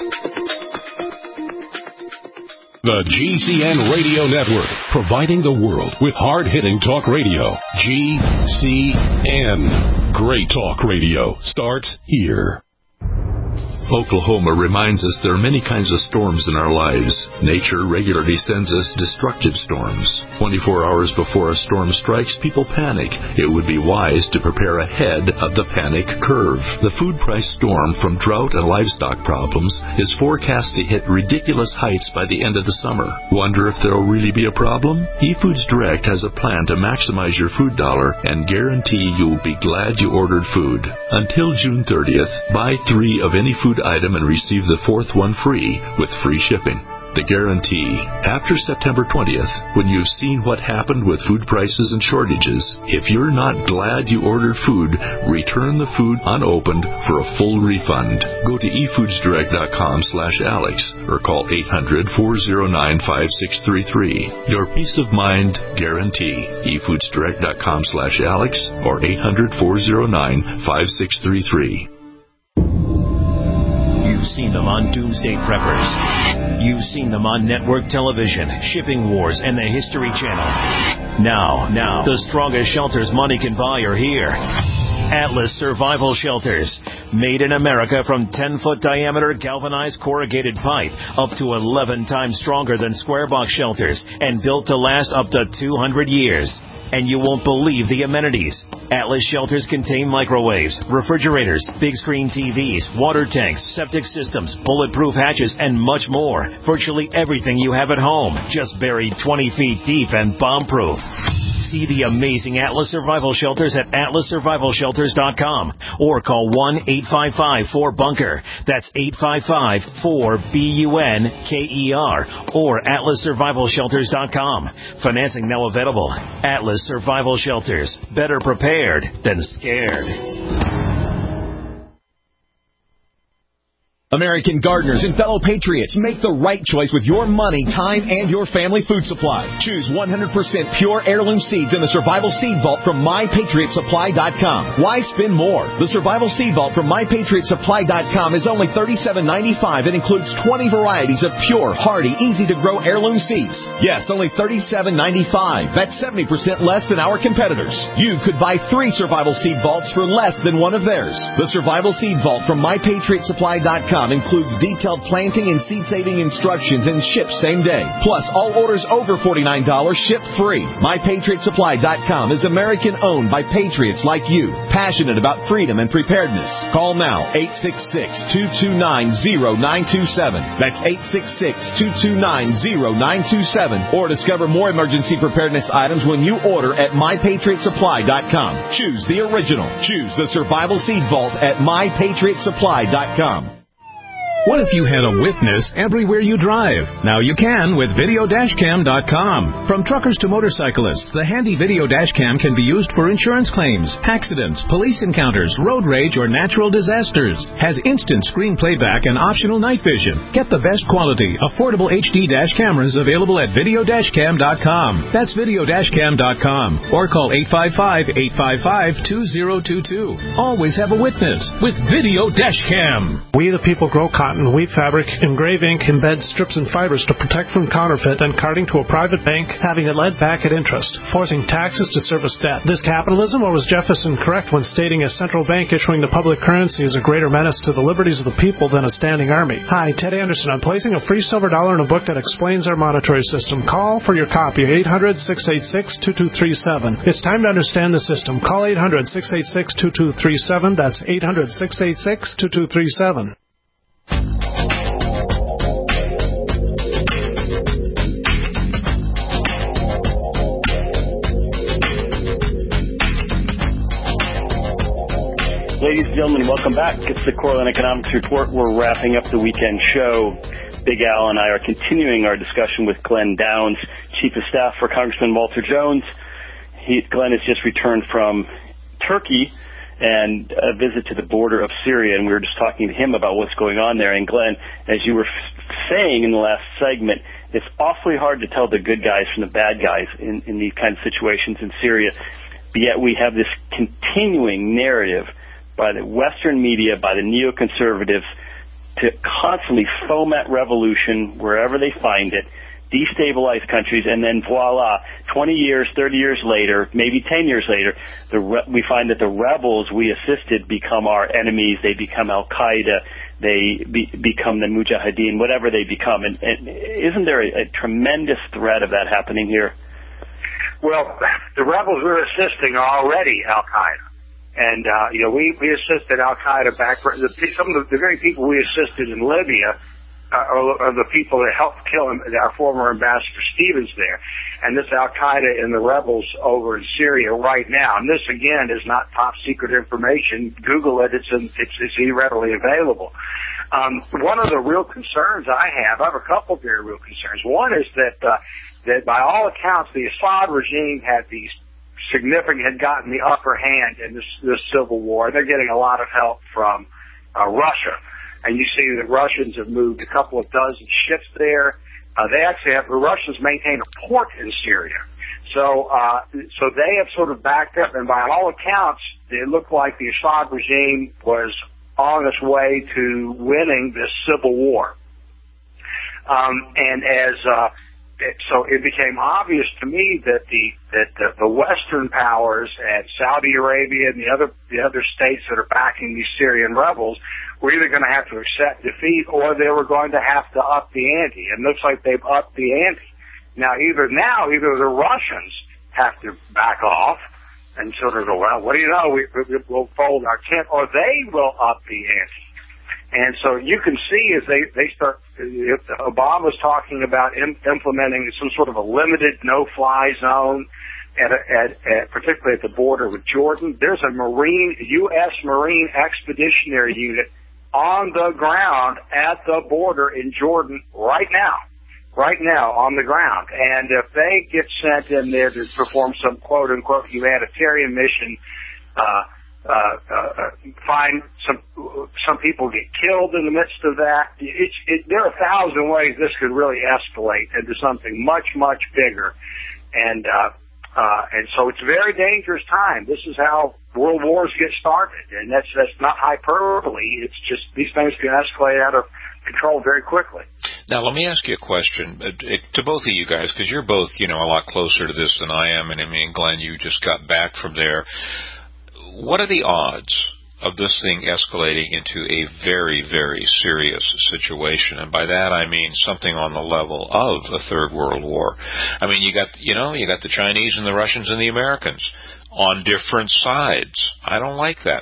The G C N Radio Network, providing the world with hard-hitting talk radio. G C N. Great Talk Radio starts here. Oklahoma reminds us there are many kinds of storms in our lives. Nature regularly sends us destructive storms. twenty-four hours before a storm strikes, people panic. It would be wise to prepare ahead of the panic curve. The food price storm from drought and livestock problems is forecast to hit ridiculous heights by the end of the summer. Wonder if there will really be a problem? eFoods Direct has a plan to maximize your food dollar and guarantee you will be glad you ordered food. Until June thirtieth, buy three of any food item and receive the fourth one free with free shipping. The guarantee. After September twentieth, when you've seen what happened with food prices and shortages, if you're not glad you ordered food, return the food unopened for a full refund. Go to efoodsdirect.com slash Alex or call eight hundred, four oh nine, five six three three. Your peace of mind guarantee. efoodsdirect.com slash Alex or eight hundred, four oh nine, five six three three. You've seen them on Doomsday Preppers. You've seen them on network television, Shipping Wars, and the History Channel. Now, now, the strongest shelters money can buy are here. Atlas Survival Shelters. Made in America from ten-foot diameter galvanized corrugated pipe, up to eleven times stronger than square box shelters, and built to last up to two hundred years. And you won't believe the amenities. Atlas shelters contain microwaves, refrigerators, big screen T Vs, water tanks, septic systems, bulletproof hatches, and much more. Virtually everything you have at home, just buried twenty feet deep and bomb-proof. See the amazing Atlas Survival Shelters at atlas survival shelters dot com or call one eight five five four bunker. That's eight five five four B U N K E R or atlas survival shelters dot com. Financing now available. Atlas Survival Shelters. Better prepared than scared. American gardeners and fellow patriots, make the right choice with your money, time, and your family food supply. Choose one hundred percent pure heirloom seeds in the Survival Seed Vault from my patriot supply dot com. Why spend more? The Survival Seed Vault from my patriot supply dot com is only thirty-seven ninety-five and includes twenty varieties of pure, hardy, easy-to-grow heirloom seeds. Yes, only thirty-seven ninety-five. That's seventy percent less than our competitors. You could buy three Survival Seed Vaults for less than one of theirs. The Survival Seed Vault from my patriot supply dot com includes detailed planting and seed-saving instructions and ships same day. Plus, all orders over forty-nine dollars ship free. my patriot supply dot com is American-owned by patriots like you, passionate about freedom and preparedness. Call now, eight six six, two two nine, zero nine two seven. That's eight six six, two two nine, zero nine two seven. Or discover more emergency preparedness items when you order at my patriot supply dot com. Choose the original. Choose the Survival Seed Vault at my patriot supply dot com. What if you had a witness everywhere you drive? Now you can with video dash cam dot com. From truckers to motorcyclists, the handy video dash cam can be used for insurance claims, accidents, police encounters, road rage, or natural disasters. Has instant screen playback and optional night vision. Get the best quality, affordable H D dash cameras available at video dash cam dot com. That's video dash cam dot com. Or call eight five five, eight five five, two zero two two. Always have a witness with Video Dash Cam. We the people grow cotton, weave fabric, engrave ink, embed strips and fibers to protect from counterfeit and carting to a private bank, having it led back at interest, forcing taxes to service debt. This capitalism, or was Jefferson correct when stating a central bank issuing the public currency is a greater menace to the liberties of the people than a standing army? Hi, Ted Anderson. I'm placing a free silver dollar in a book that explains our monetary system. Call for your copy, eight hundred, six eight six, two two three seven. It's time to understand the system. Call eight hundred, six eight six, two two three seven. That's eight hundred, six eight six, two two three seven. Ladies and gentlemen, welcome back. It's the Cortland Economics Report. We're wrapping up the weekend show. Big Al and I are continuing our discussion with Glenn Downs, Chief of Staff for Congressman Walter Jones. He, Glenn has just returned from Turkey and a visit to the border of Syria, and we were just talking to him about what's going on there. And Glenn, as you were f- saying in the last segment, it's awfully hard to tell the good guys from the bad guys in, in these kinds of situations in Syria, but yet we have this continuing narrative by the Western media, by the neoconservatives, to constantly foment revolution wherever they find it, destabilize countries, and then voila, twenty years, thirty years later, maybe ten years later, the re- we find that the rebels we assisted become our enemies. They become Al-Qaeda. They be- become the Mujahideen, whatever they become. And, and isn't there a, a tremendous threat of that happening here? Well, the rebels we're assisting are already Al-Qaeda. And, uh, you know, we, we assisted Al-Qaeda back. For the, some of the, the very people we assisted in Libya uh, are, are the people that helped kill him, our former ambassador Stevens there. And this Al-Qaeda and the rebels over in Syria right now. And this, again, is not top secret information. Google it. It's, in, it's, it's readily available. Um, one of the real concerns I have, I have a couple of very real concerns. One is that, uh, that by all accounts, the Assad regime had these significant, had gotten the upper hand in this, this civil war. They're getting a lot of help from uh, Russia. And you see that Russians have moved a couple of dozen ships there. Uh, they actually have, the Russians maintain a port in Syria. So, uh, so they have sort of backed up, and by all accounts, it looked like the Assad regime was on its way to winning this civil war. Um, and as, uh, So it became obvious to me that the that the, the Western powers and Saudi Arabia and the other the other states that are backing these Syrian rebels were either going to have to accept defeat or they were going to have to up the ante. And it looks like they've upped the ante. Now either now either the Russians have to back off and sort of go, well, what do you know? We, we, we'll fold our tent, or they will up the ante. And so you can see as they, they start, if Obama's talking about im- implementing some sort of a limited no-fly zone, at, a, at, at particularly at the border with Jordan. There's a Marine, U S Marine Expeditionary Unit on the ground at the border in Jordan right now, right now on the ground. And if they get sent in there to perform some quote-unquote humanitarian mission, uh, uh, uh, find some some people get killed in the midst of that. It, it, there are a thousand ways this could really escalate into something much, much bigger. And uh, uh, and so it's a very dangerous time. This is how world wars get started, and that's that's not hyperbole. It's just these things can escalate out of control very quickly. Now, let me ask you a question uh, to both of you guys, because you're both, you know, a lot closer to this than I am, and I mean, Glenn, you just got back from there. What are the odds of this thing escalating into a very, very serious situation? And by that, I mean something on the level of a third world war. I mean, you got, you know, you got the Chinese and the Russians and the Americans on different sides. I don't like that.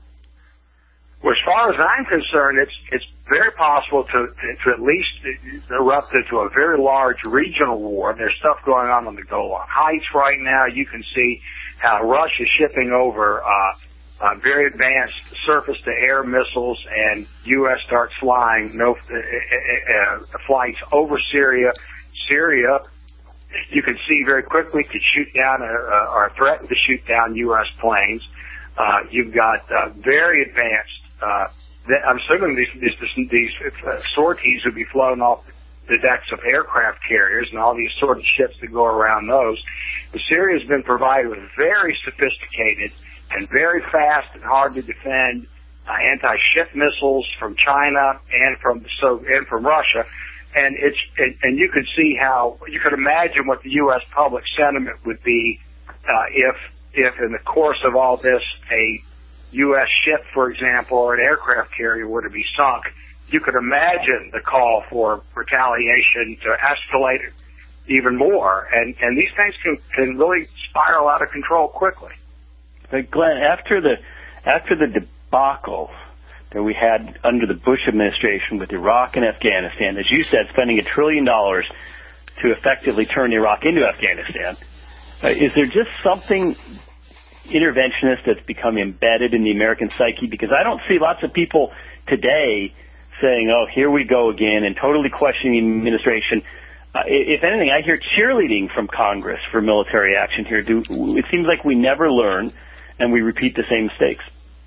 Well, as far as I'm concerned, it's it's very possible to to at least erupt into a very large regional war. There's stuff going on on the Golan Heights right now. You can see how Russia's shipping over uh, uh, very advanced surface-to-air missiles, and U S starts flying no uh, uh, flights over Syria. Syria, you can see very quickly, could shoot down a, uh, or threaten to shoot down U S planes. Uh, you've got uh, very advanced. Uh, I'm assuming these these, these uh, sorties would be flown off the decks of aircraft carriers and all these sort of ships that go around those. But Syria's been provided with very sophisticated and very fast and hard to defend uh, anti-ship missiles from China and from so and from Russia. And it's and, and you could see how you could imagine what the U S public sentiment would be uh, if if in the course of all this a U S ship, for example, or an aircraft carrier were to be sunk. You could imagine the call for retaliation to escalate it even more, and and these things can can really spiral out of control quickly. But Glenn, after the after the debacle that we had under the Bush administration with Iraq and Afghanistan, as you said, spending a trillion dollars to effectively turn Iraq into Afghanistan, uh, is there just something interventionist that's become embedded in the American psyche? Because I don't see lots of people today saying, oh, here we go again, and totally questioning the administration. Uh, if anything, I hear cheerleading from Congress for military action here. Do, it seems like we never learn, and we repeat the same mistakes.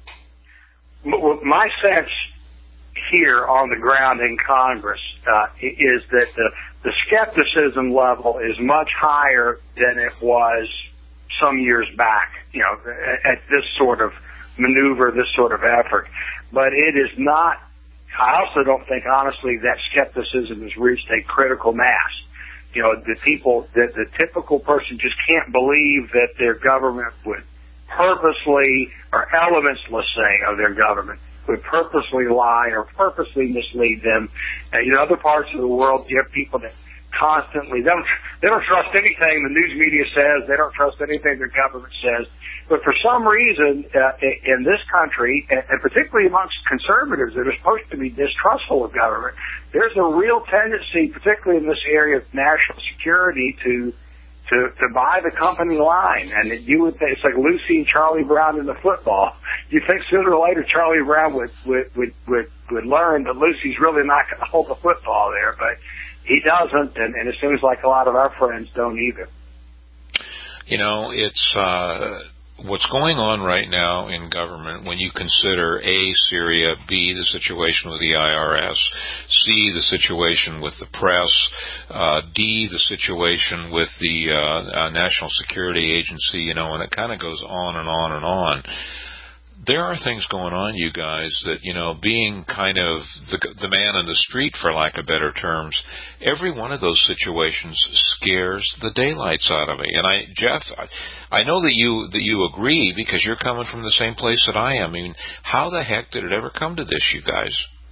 My sense here on the ground in Congress uh, is that the, the skepticism level is much higher than it was some years back, you know, at this sort of maneuver, this sort of effort. But it is not, I also don't think, honestly, that skepticism has reached a critical mass. You know, the people, that the typical person just can't believe that their government would purposely, or elements, let's say, of their government would purposely lie or purposely mislead them. Uh, in other parts of the world, you have people that constantly, they don't, they don't trust anything the news media says. They don't trust anything their government says. But for some reason, uh, in this country, and particularly amongst conservatives that are supposed to be distrustful of government, there's a real tendency, particularly in this area of national security, to to to buy the company line. And you would think it's like Lucy and Charlie Brown in the football. You think sooner or later Charlie Brown would would would would, would learn that Lucy's really not going to hold the football there, but he doesn't, and, and it seems like a lot of our friends don't either. You know, it's uh, what's going on right now in government when you consider A, Syria, B, the situation with the I R S, C, the situation with the press, uh, D, the situation with the uh, uh, National Security Agency, you know, and it kind of goes on and on and on. There are things going on, you guys, that, you know, being kind of the, the man in the street, for lack of better terms, every one of those situations scares the daylights out of me. And I, Jeff, I, I know that you that you agree because you're coming from the same place that I am. I mean, how the heck did it ever come to this, you guys?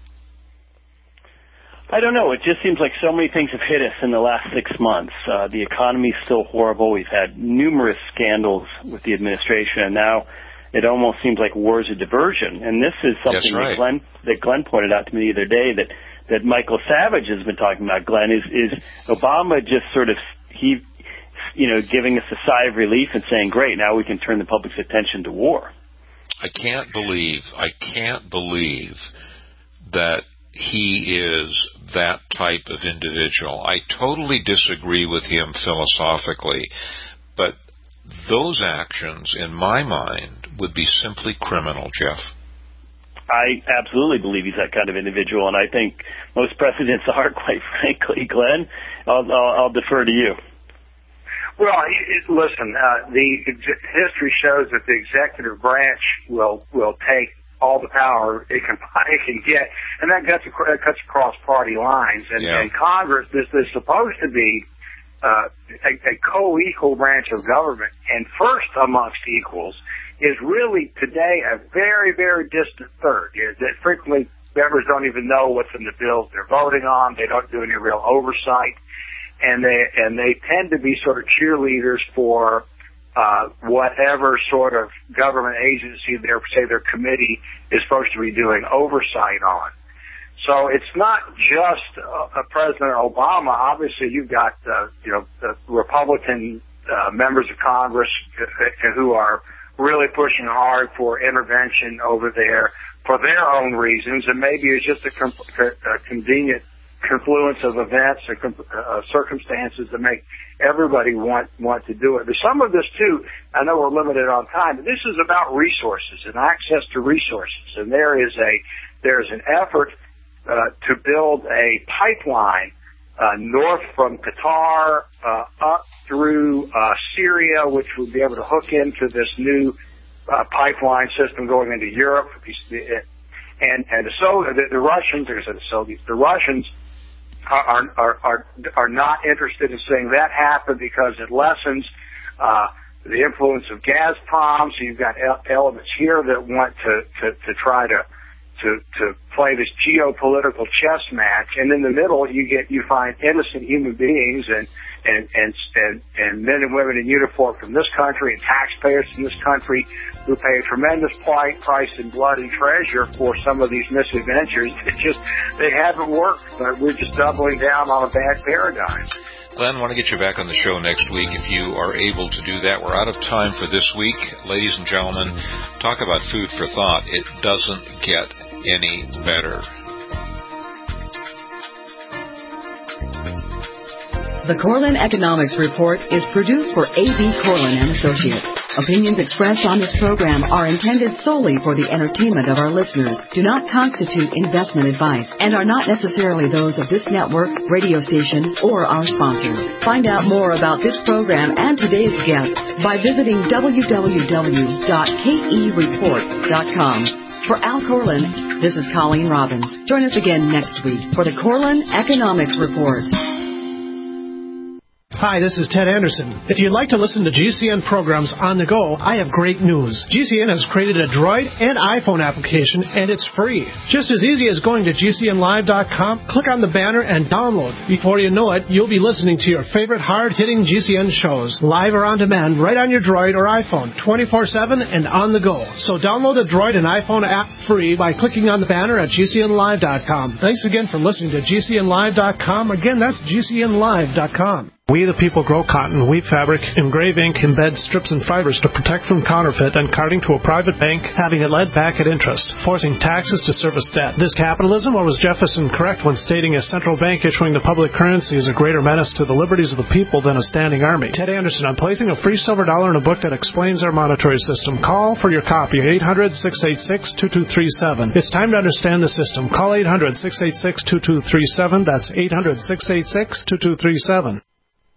I don't know. It just seems like so many things have hit us in the last six months. Uh, the economy's still horrible. We've had numerous scandals with the administration, and now it almost seems like war is a diversion. And this is something right. that Glenn that Glenn pointed out to me the other day that, that Michael Savage has been talking about, Glenn, is, is Obama just sort of, he, you know, giving us a sigh of relief and saying, great, now we can turn the public's attention to war. I can't believe, I can't believe that he is that type of individual. I totally disagree with him philosophically, but those actions, in my mind, would be simply criminal, Jeff. I absolutely believe he's that kind of individual, and I think most presidents are, quite frankly. Glenn, I'll, I'll, I'll defer to you. Well, it, listen, uh, the history shows that the executive branch will will take all the power it can it can get, and that cuts that cuts across party lines. And, yeah. and Congress, this is supposed to be uh, a, a co-equal branch of government, and first amongst equals is really today a very, very distant third. That frequently members don't even know what's in the bills they're voting on. They don't do any real oversight, and they and they tend to be sort of cheerleaders for uh, whatever sort of government agency their say their committee is supposed to be doing oversight on. So it's not just uh, President Obama. Obviously, you've got uh, you know the Republican uh, members of Congress who are really pushing hard for intervention over there for their own reasons, and maybe it's just a, com- a convenient confluence of events or com- uh, circumstances that make everybody want want to do it. But some of this, too, I know we're limited on time, but this is about resources and access to resources, and there is a there's an effort uh, to build a pipeline Uh, north from Qatar, uh, up through uh, Syria, which would be able to hook into this new uh, pipeline system going into Europe. And and so the, the Russians, like I said, the Soviets, the Russians are are are are not interested in seeing that happen because it lessens uh, the influence of Gazprom. So you've got elements here that want to to, to try to. To, to play this geopolitical chess match, and in the middle you get you find innocent human beings and and and and, and men and women in uniform from this country and taxpayers from this country who pay a tremendous price in blood and treasure for some of these misadventures. It just they haven't worked, but we're just doubling down on a bad paradigm. Glenn, I want to get you back on the show next week if you are able to do that. We're out of time for this week. Ladies and gentlemen, talk about food for thought. It doesn't get any better. The Corlin Economics Report is produced for A B. Corlin and Associates. Opinions expressed on this program are intended solely for the entertainment of our listeners, do not constitute investment advice, and are not necessarily those of this network, radio station, or our sponsors. Find out more about this program and today's guest by visiting w w w dot k e report dot com. For Al Corlin, this is Colleen Robbins. Join us again next week for the Corlin Economics Report. Hi, this is Ted Anderson. If you'd like to listen to G C N programs on the go, I have great news. G C N has created a Droid and iPhone application, and it's free. Just as easy as going to G C N live dot com, click on the banner, and download. Before you know it, you'll be listening to your favorite hard-hitting G C N shows, live or on demand, right on your Droid or iPhone, twenty-four seven and on the go. So download the Droid and iPhone app free by clicking on the banner at G C N live dot com. Thanks again for listening to G C N live dot com. Again, that's G C N live dot com. We the people grow cotton, weave fabric, engrave ink, embed strips and fibers to protect from counterfeit and carting to a private bank, having it led back at interest, forcing taxes to service debt. This capitalism, or was Jefferson correct when stating a central bank issuing the public currency is a greater menace to the liberties of the people than a standing army? Ted Anderson, I'm placing a free silver dollar in a book that explains our monetary system. Call for your copy at eight hundred, six eight six, two two three seven. It's time to understand the system. Call eight hundred, six eight six, two two three seven. That's eight hundred, six eight six, two two three seven.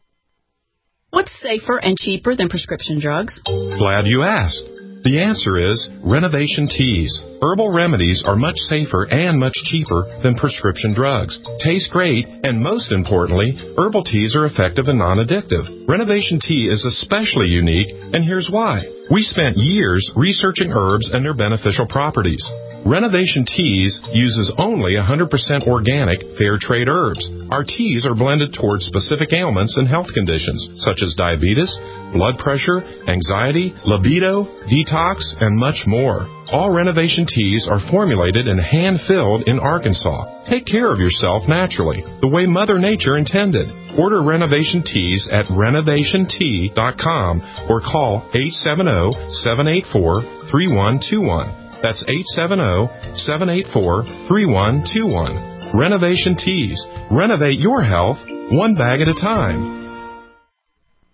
What's safer and cheaper than prescription drugs? Glad you asked. The answer is Renovation Teas. Herbal remedies are much safer and much cheaper than prescription drugs. Taste great, and most importantly, herbal teas are effective and non-addictive. Renovation Tea is especially unique, and here's why. We spent years researching herbs and their beneficial properties. Renovation Teas uses only one hundred percent organic, fair trade herbs. Our teas are blended towards specific ailments and health conditions, such as diabetes, blood pressure, anxiety, libido, detox, and much more. All Renovation Teas are formulated and hand-filled in Arkansas. Take care of yourself naturally, the way Mother Nature intended. Order Renovation Teas at renovation tea dot com or call eight seven zero, seven eight four, three one two one. That's eight seven zero, seven eight four, three one two one. Renovation Teas. Renovate your health one bag at a time.